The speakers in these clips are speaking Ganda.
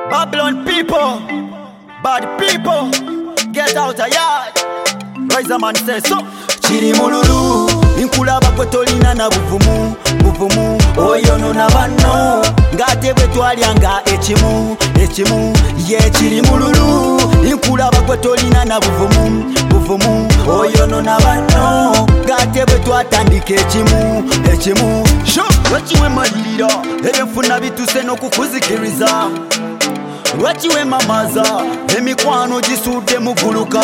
Babylon people, bad people, get out of yard. Rise a man says so. Chiri mululu, inkulaba kwe tolina na buvumu, buvumu. Oyo no na bano, ngate bwe twalyanga ekimu, ekimu. Ye chiri mululu, inkulaba kwe tolina na buvumu, buvumu. Oyo no na bano, ngate bwe twatandika ekimu, ekimu. Sho, wachiwe malira, ebyenfuna bituse n'okukuzikiriza. Lwachiwe mamaza, emikwano gisudde muguluka.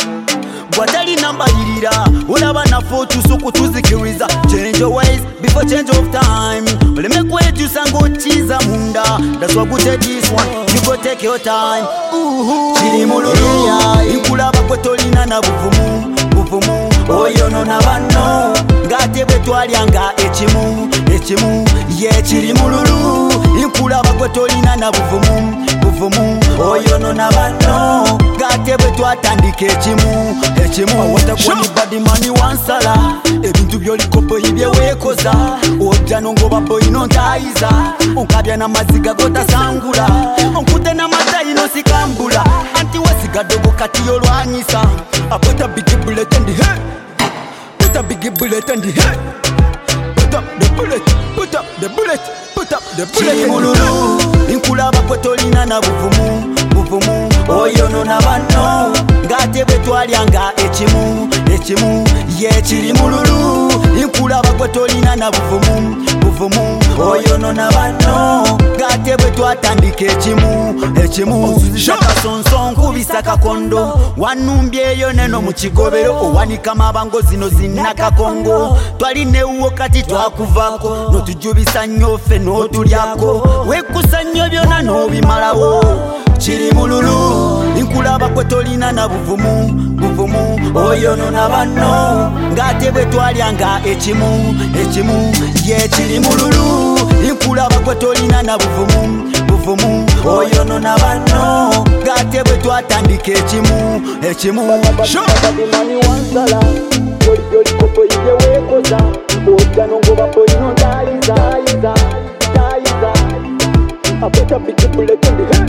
Bwatali nambalirira, olaba nafo tusukutuzikiriza. Change your ways before change of time. Oleme kwejusa ng'okiza munda. That's why we take this one, you go take your time. Chiri mululu, inkulaba kwe tolina na buvumu, buvumu. Oyo no na bano, ngate bwe twalyanga ekimu, ekimu. Ye chiri mululu, inkulaba kwe tolina na buvumu, buvumu. Oyo no na bano, ngate bwe twatandika ekimu, ekimu. Watakwani badi mani wansala, ebintu byolikopo ibye wekoza. Ojja nongoba boy nontayiza, onkabya na maziga gotasangula, onkute na matayi nosikambula. Anti wasigadde bukati yolwanyisa. I put a big bullet in the head, put a big bullet in the head. Put up the bullet, put up the bullet, put up the bullet. Chiri mululu, inkulaba kwe tolina na buvumu, buvumu. Oyo no na bano, ngate bwe twalyanga ekimu, ekimu. Ye chiri mululu, inkulaba kwe tolina na buvumu, buvumu. Oyo no na bano, ngate bwe twatandika ekimu, ekimu. Shaka sonson kubisa kakondo, wanumbyeyo neno mu kigobero. Owanika mabango zino zinaka kongo. Twalinewo kati twakuvako, notujubisa nnyo ffe n'otulyako. Wekusa nnyo byonna n'obimalawo. Chiri mululu, inkulaba kwe tolina na buvumu, buvumu. Oyo no na bano, ngate bwe twalyanga ekimu, ekimu. Ye chiri mululu, inkulaba kwe tolina na buvumu, buvumu. Oyo no na bano, ngate bwe twatandika ekimu, ekimu. Sho mani wansala, yoli kopo ibye wekoza. Ojja nongoba boy nontayiza, tayiza. I put a big bullet in the head.